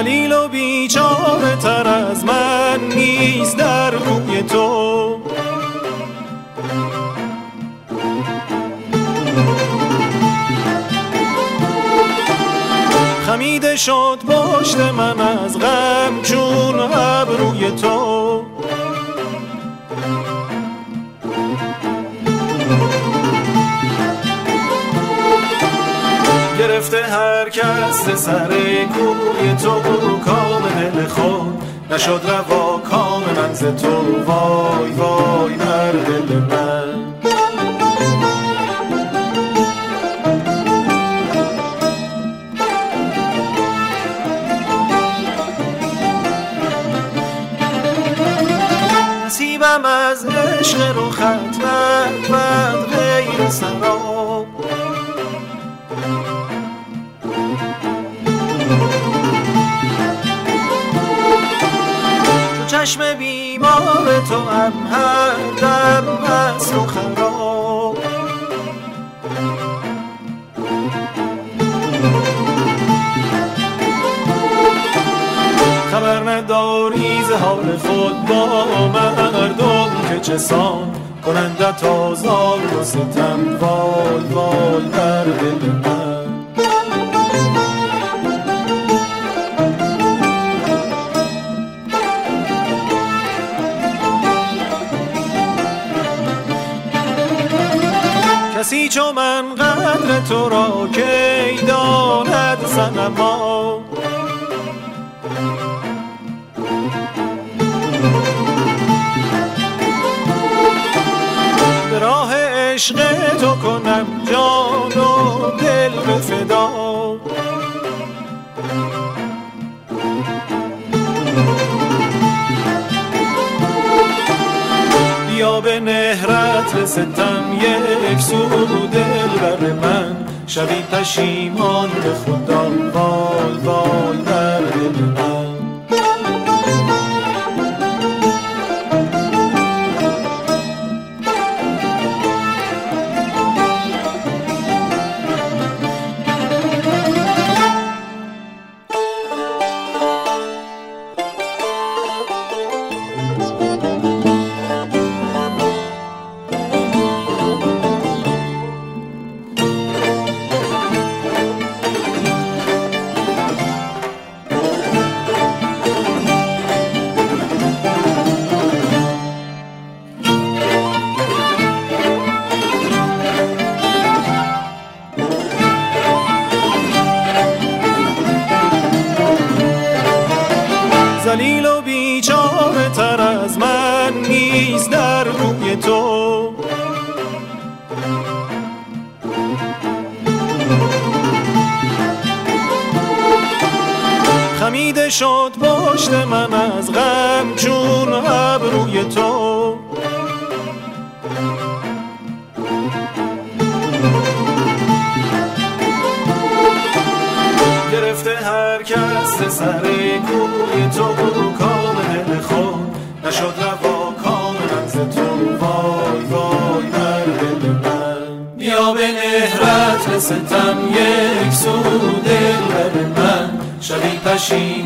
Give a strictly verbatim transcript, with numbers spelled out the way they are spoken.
ذلیل و بیچاره تر از من نیست در کوی تو. خمیده شد پشت من از غم چون ابروی تو. گرفته هر کس سر کوی تو کام دل خود، نشد روا کام من ز تو. وای وای بر دل من. نصیبم از عشق رو خط نبود غیر سراب. چشم بیمار تو هم هر دم هست و خراب. خبر نداری ز حال خود با مردم که چسان کنندت آزار و ستم. وای وای بر دل من. کسی چو من قدر تو را کی داند صنما. به راه عشق تو کنم جان و دل به فدا. بیا به نهرت رستم یک سو دل بر من. شبی پشیمان به خدا. وای وای بر دل من. ذلیل و بیچاره تر از من نیست در کوی تو. خمیده شد پشت من از غم چون ابروی تو. گرفته هر کس سر کوی تو کام دل خود، نشد روا کام من ز تو. وای وای بر دل من. بیا به نهرت رستم یک سو دل بر من. شبی پشیمان